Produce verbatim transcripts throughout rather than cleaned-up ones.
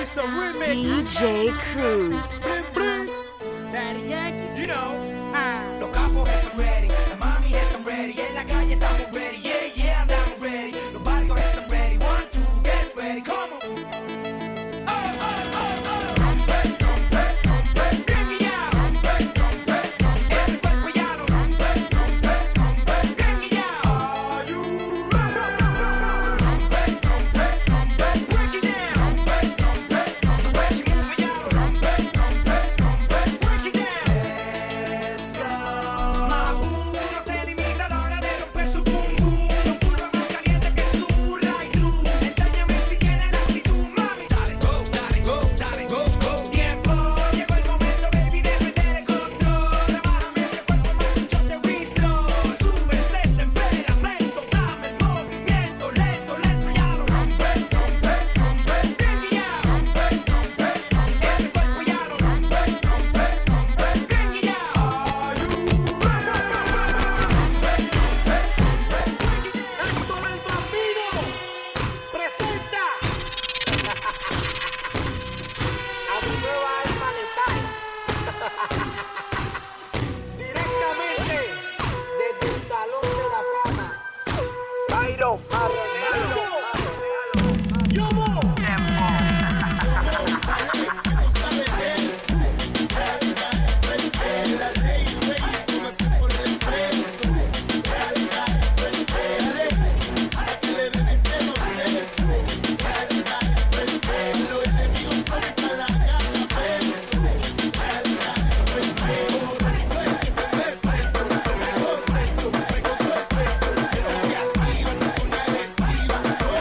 Mister Remix. D J Cruz. Bling, bling. Daddy Yankee. You know. Ah. Los capos están ready, las mami están ready, en la calle estamos ready, yeah, yeah, andamos ready. Los barrios están ready, one, two, get ready, come on. Oh, oh, oh, oh. Rompe, rompe, rompe, bien guillao. Rompe, rompe, rompe, ese cuerpo ya lo rompe, rompe, rompe, bien guillao. Are you ready? Rompe, rompe, rompe, break it down. Rompe, rompe, rompe, the way she move it, ya lo rompe, rompe, rompe, break it down. Let's go. Mabu no se limita a la hora de romper su boom boom. No curva más caliente que su right through. Enséñame si tienes la actitud, mami. Dale go, dale go, dale go, go. Tiempo, llegó el momento, baby, de perder el control. Rebájame ese cuerpo, macho, te visto. Sube, se temperamento, dame el movimiento, lento, lento, ya lo rompe, rompe, rompe, bien guillao. Rompe, rompe, rompe, ese cuerpo ya lo rompe, rompe, rompe, bien guillao. Are you ready? Héctor el Bambino presenta a mi nueva alma letal. Directamente desde el Salón de la Fama. Byron, Yomo. Agresiva,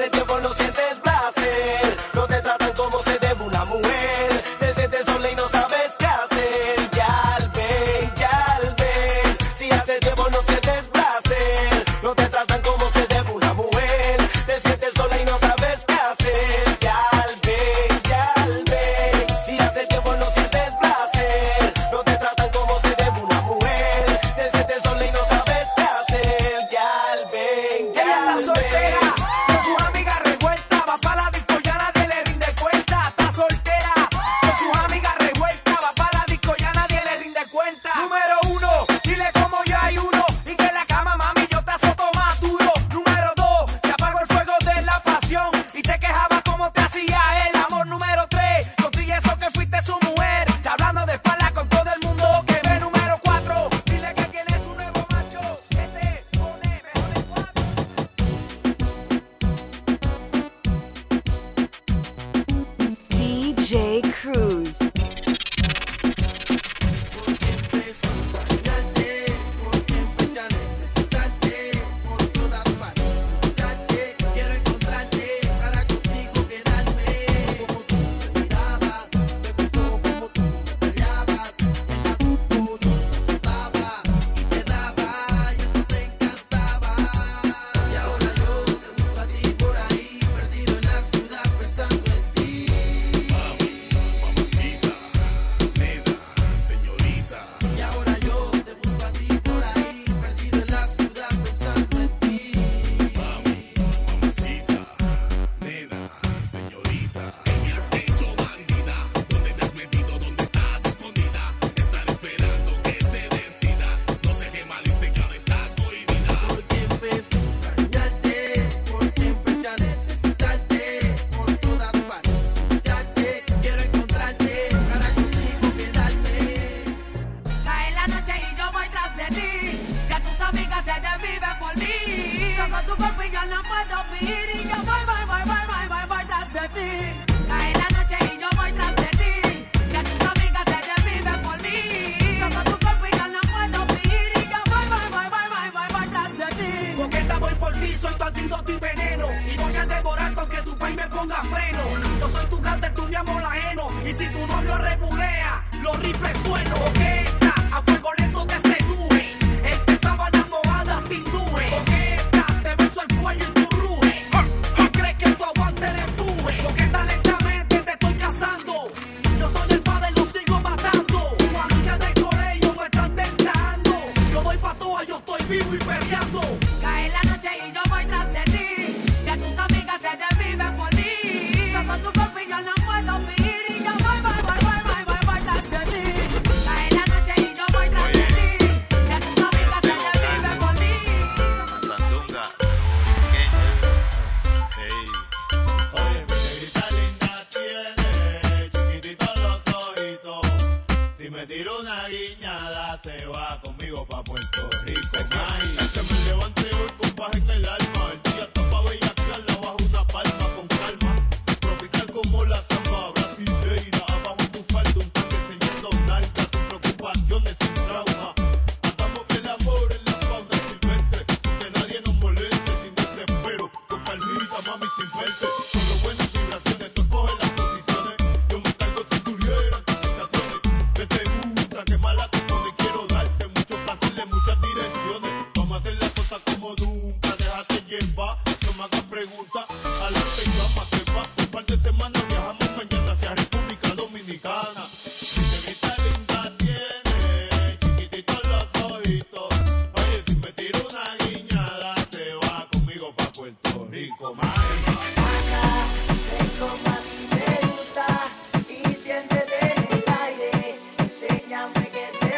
hace tiempo no sientes placer, no te tratan como se debe una mujer, te sientes sola y no sabes qué hacer. Yal, ven, yal, ven. Si hace tiempo no sientes placer, no te tratan como se debe una mujer, te sientes sola y no sabes qué hacer. Yal, ven, yal, ven. Si hace tiempo no sientes placer, no te tratan como se debe una mujer, te sientes sola y no sabes qué hacer. Yal, ven, yal, Ella está soltera, ven. con sus amigas revueltas, va pa' la disco, ya nadie le rinde cuenta. Está soltera, con sus amigas revueltas, va pa' la disco, ya nadie le rinde cuenta. Número uno, dile como ya hay uno, y que en la cama, mami, yo te azoto más duro. Número dos, te apago el fuego de la pasión, y te quejabas como te hacía el amor. Número tres, contigo eso que fuiste su mujer, te hablando de espalda con todo el mundo que ve. Número cuatro, dile que tienes un nuevo macho, que te pone mejor en cuatro. D J Cruz. Quiero encontrarte para contigo quedarme. Como tú me mirabas, me gustó como tú me peleabas. En la disco yo te soltaba y te daba y eso te encantaba. Y ahora yo te busco a ti por ahí, perdido en la ciudad pensando en ti. Mamacita, nena, señorita. Y ahora yo te busco a ti por ahí, perdido en la ciudad pensando en ti. Mamacita, nena, señorita. ¿Qué me has hecho, bandida? ¿Dónde te has metido? ¿Dónde estás escondida? Estar esperando que te decidas. No sé qué mal hice que ahora estás cohibida. Porque empecé a extrañarte, porque empecé a necesitarte por todas partes. Buscarte, quiero encontrarte para contigo quedarme. Cae la noche y yo voy tras de ti, que tus amigas se desviven por mí. Toco tu cuerpo y yo no puedo vivir, y yo voy, voy, voy, voy, voy, voy, voy tras de ti. Cae la noche y yo voy tras de ti, que tus amigas se desviven por mí. Toco tu cuerpo y yo no puedo vivir, y yo voy, voy, voy, voy, voy, voy, voy tras de ti. Coqueta, voy por ti, soy tu antídoto y veneno, y voy a devorarte aunque tu país me ponga freno. Yo soy tu cártel, tú mi amor ajeno, y si tu novio rebulea, los rifles sueno. Coqueta, a fuego lento te seduje, entre sábanas mojadas te induje. Coqueta, te beso el cuello y tu ruge, y crees que tu aguante le empuje. Coqueta, lentamente te estoy cazando, yo soy el padre, lo sigo matando. Tu amiga del colegio me están tentando, yo doy pa' toa, yo estoy vivo y peleando. Cae la noche y yo voy tras de ti, que tus amigas se desviven por mí. Toco tu cuerpo y yo no puedo vivir, y yo voy, voy, voy, voy, voy, voy, voy tras de ti. Cae la noche y yo voy tras de ti, que tus amigas se desviven por mí. Sandunga, hey. Oye, mi negrita linda tiene chiquititos los ojitos. Si me tiro una guiñada, se va conmigo pa' Puerto Rico. Ay, que me levante hoy con paz en el alma. El día está pa' bellaquearla bajo una palma con calma. Tropical como la samba brasileira. Abajo tu falda, un tanque enseñando nalgas. Sin preocupaciones, sin trauma. Hagamos el amor en la fauna silvestre. Que nadie nos moleste, sin desespero. Con calmita, mami, sin verte. Solo buenas vibraciones, tú escoges las posiciones. Yo me cargo si tuvieran tentaciones. Que te gusta, que mala te pone. Quiero darte mucho placer en muchas direcciones. Vamos a hacer las cosas como nunca. Déjate llevar, no me hagas preguntas. Adelante y vamos a va. Un par de semanas viajamos mañana hacia República Dominicana. Mi negrita linda tiene chiquititos los ojitos. Oye, si me tiro una guiñada, se va conmigo pa' Puerto Rico, mami. Ven como a mí te gusta y siéntete en el aire. Enséñame que te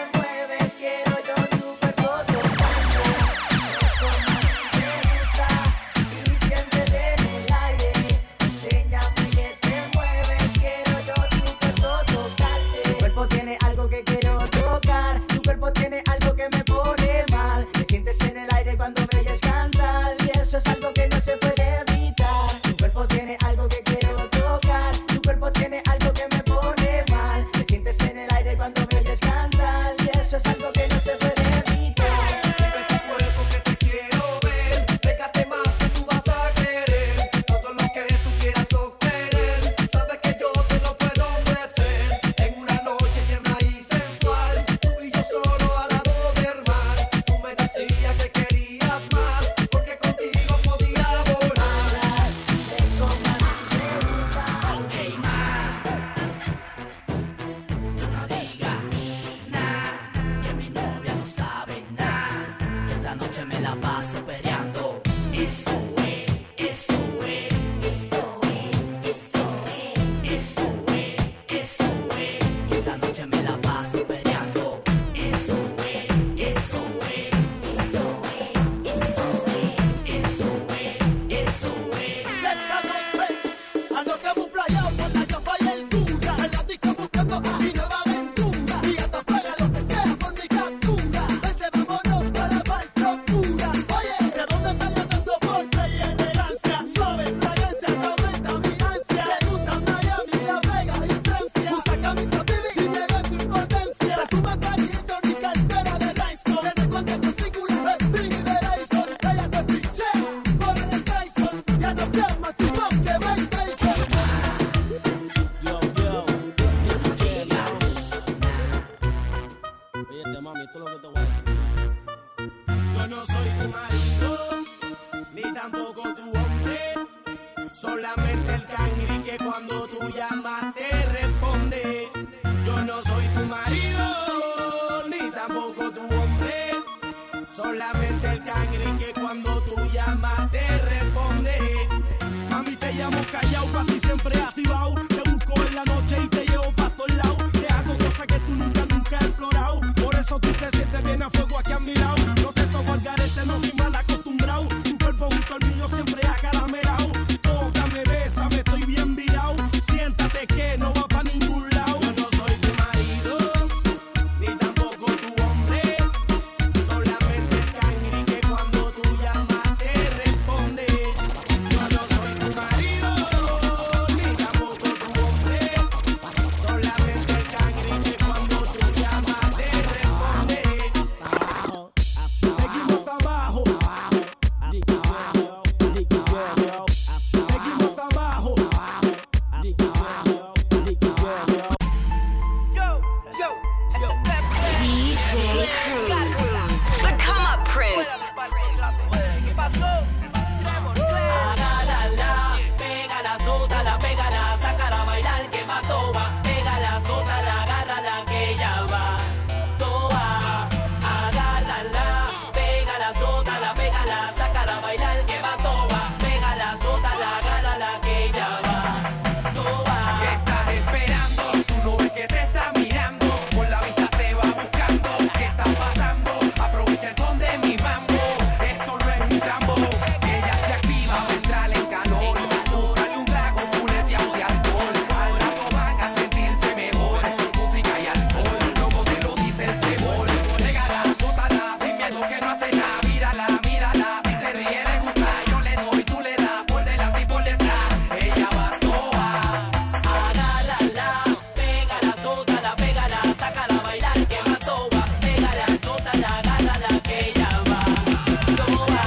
la paso peleando. Eso es, eso es, eso es, eso es, eso es, eso es. Y la noche me la paso peleando. Eso es, eso es, eso es, eso es, eso es, eso es. Esta noche andamos playao con la capa y el cura. En la disco buscando mi nueva aventura. Y hasta paga lo que sea por mi captura. Vente, vámonos para mal procura. Oye, ¿de dónde salió tanto porte y elegancia? Suave fragancia que aumenta mi ansia. Le gusta Miami, La Vega y Francia. Usa camisa Bibi y llega en su impotencia. Perfume caliente ni cartera de Rhinestone. Tiene cuenta con singular, Spring y Verizon. Ella te pichea por el Tyson. Ya no queda más chupón que Mike Tyson. Yo, yo, Nicky Jam, yo. Oye, mami, esto es lo que te voy a decir. Yo no soy tu marido, ni tampoco tu hombre. Solamente el cangri que cuando tú llamas te responde. Yo no soy tu marido, ni tampoco tu hombre. Solamente el cangri que cuando tú llamas te responde. Mami, te llamo callao, pa' ti siempre activado. Te busco en la noche y te llevo pa' todos lados. Te hago cosas que tú nunca, nunca has explorado. Por eso tú te sientes bien a fuego aquí a mi lado. No te toco al garete, no soy mal acostumbrado. Tu cuerpo junto al mío siempre acaramelao. Tócame, bésame, estoy bien virado. Siéntate que no va pa' ningún lado. Yo no soy tu marido, ni tampoco tu hombre. Solamente el cangri que cuando tú llamas te responde. Yo no soy tu marido, ni tampoco tu hombre. Solamente el cangri que cuando tú llamas te responde. Seguimos abajo, Nicky Jam, yo. Nicky Jam, yo. seguimos abajo. Nicky Jam, yo. Nicky Jam, yo. D J Cruz, the come up prince. Agárrala, pégala, sótala, pégala, sácala a bailar que va toa. Pégala, sótala, agárrala que ella va toa. Agárrala, pégala, sótala, pégala, sácala a bailar que va toa. Pégala, sótala, agárrala que ella va toa. ¿Qué estás esperando? Tú no ves que te está mirando. Con la vista te va buscando. ¿Qué está pasando? Aprovecha el son de mi mambo. Esto no es un trambo. Si ella se activa, va a entrar en calor. Búscale un trago, funeteado de alcohol. Al rato van a sentirse mejor. Música y alcohol, luego te lo dice el trébol. Pégala, sótala, sin miedo que no hace nada. Mírala, mírala, si se ríe le gusta. Yo le doy, tú le das, por delante y por detrás. Ella va toa. Agárrala, pégala, sótala, pégala, sácala a bailar que va toa. Pégala, sótala, agárrala que ella va toa.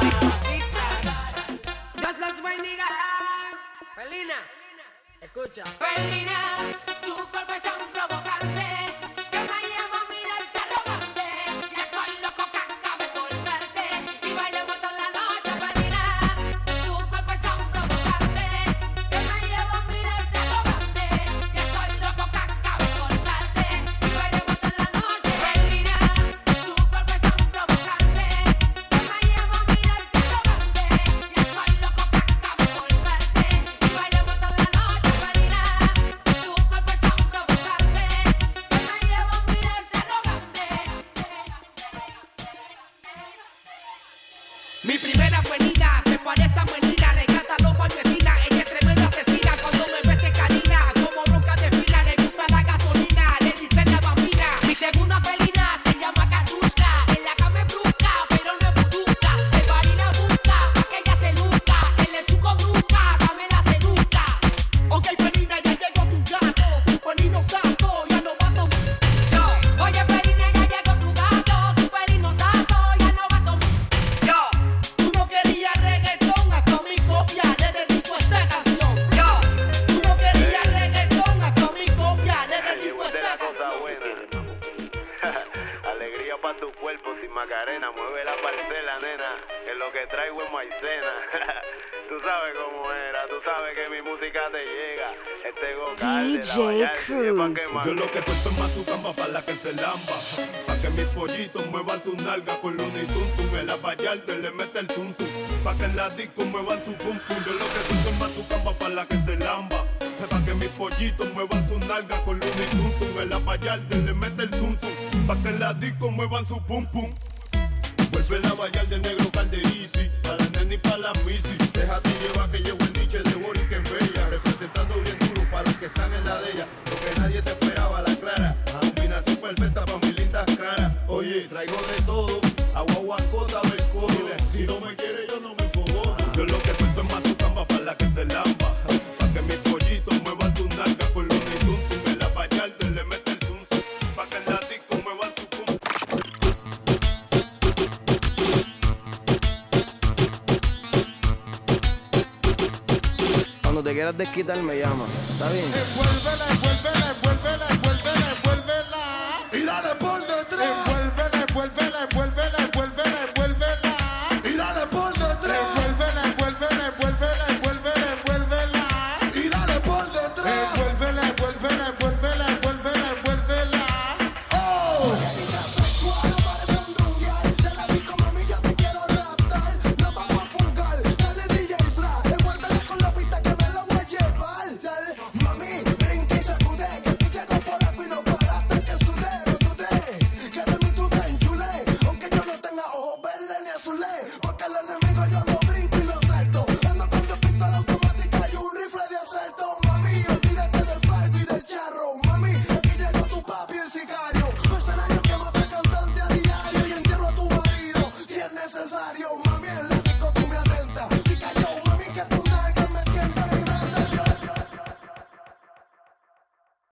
Dos los bendiga. Felina, escucha. Felina, tu cuerpo es tan provocante que me lleva a mirarte arrogante. Ya estoy loco que acabe por verte y bailemos toda la noche. Felina, tu cuerpo es tan provocante que me lleva a mirarte arrogante. Ya estoy loco que acabe por verte y bailemos toda la noche. Felina, tu cuerpo es tan provocante que me lleva a mirarte arrogante. Ya estoy loco que acabe por verte y bailemos toda la noche. Felina, tu cuerpo es tan provocante que me lleva a mirarte arrogante. Mi primera fue Nina, se parece a Melina, le encanta los Palmetina, ella es tremenda asesina, cuando me ve se canina, como roca de fila, le gusta la gasolina, le dicen la bambina. Mi segunda felina se llama Katuska, en la cama es brusca, pero no es buduca. El bari la busca, pa' que ella se luzca, él es su conducta, dame la seduzca. Ok, Felina, ya llegó tu gato, tu felino santo, ya no va a tomar. Yo, oye felina, ya llegó tu gato, tu felino santo, ya no va a tomar. Yo, tú no querías reggaetón, hasta mi copia le dedico esta canción. Yo, tú no querías reggaetón, hasta mi copia le dedico esta canción. Alegría para tu cuerpo sin Macarena, mueve la parcela, nena, que lo que traigo es maicena. Tú sabes cómo era, tú sabes que mi música te llega. Este D J Cruz. Yo lo que suelto es más tu camba para la que se lamba. Pa' Pa' que mis pollitos muevan su nalga con Looney Tuntun. En la Vallarta le mete el zum zum. Pa' que en la disco muevan su pum pum. Yo lo que soy es más tu camba para la que se lamba. Pa' que mis pollitos muevan su nalga con Looney Tuntun. En la Vallarta le mete el zum zum. Pa' que en la disco muevan su pum pum. Vuelve la Vallarta del negro Calderisi. Pa' la nena y pa' la misi. Déjate llevar que llegó el niche de Boris que es bella. Representando bien duro para los que están en la de ella. Lo que nadie se esperaba, la clara. Combinación perfecta pa' mis lindas caras. Oye, traigo de todo. Agua, agua, cosa del codo. Si no me quiere yo no me fogo. Yo lo que suelto es más su camba para la que se lamba. Pa' que mis pollitos muevan su nalga con los Tuntun. En la Vallarta le mete el zum zum. Pa' que en la disco muevan su pum. Cuando te quieras desquitar me llama, ¿está bien? Envuélvela, envuélvela, envuélvela, envuélvela, envuélvela. Y dale por detrás. Envuélvela, envuélvela, envuélvela.